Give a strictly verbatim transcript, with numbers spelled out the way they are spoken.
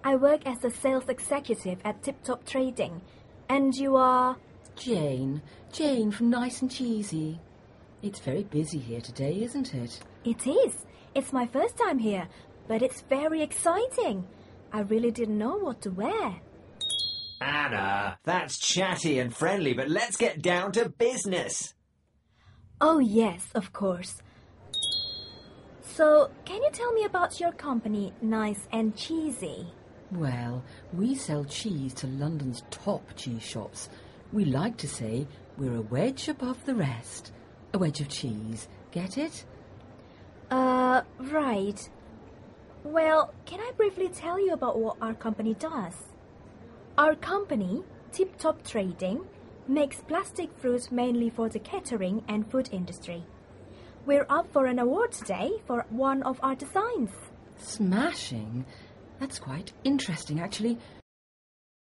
I work as a sales executive at Tip Top Trading. And you are? Jane. Jane from Nice and Cheesy. It's very busy here today, isn't it? It is. It's my first time here, but it's very exciting. I really didn't know what to wear. Anna, that's chatty and friendly, but let's get down to business. Oh, yes, of course. So, can you tell me about your company, Nice and Cheesy? Well, we sell cheese to London's top cheese shops. We like to say we're a wedge above the rest. A wedge of cheese. Get it? Uh, right. Well, can I briefly tell you about what our company does? Our company, Tip Top Trading, makes plastic fruit mainly for the catering and food industry. We're up for an award today for one of our designs. Smashing. That's quite interesting, actually.